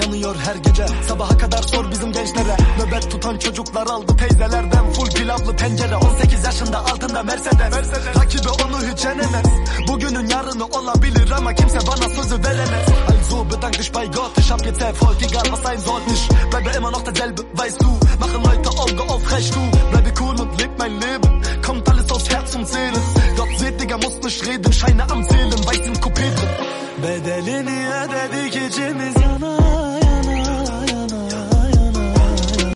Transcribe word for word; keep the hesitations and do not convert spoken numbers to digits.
yanıyor her gece. Sabaha kadar sor bizim gençlere. Nöbet tutan çocuklar aldı teyzelerden full pilavlı tencere. On sekiz yaşında altında Mercedes, Mercedes. Rakibi onu hiç yenemez. Bugünün yarını olabilir ama kimse bana sözü veremez. Also bedank dich bei Gott, ich hab jetzt Erfolg, egal was sein soll. Ich bleibe immer noch derselbe, weißt du. Machen Leute Auge auf, recht du. Bleibe cool und leb mein Leben. Kommt alles aus Herz und Seele. Gott seht, Digga, muss nicht reden, Scheine am Sehen.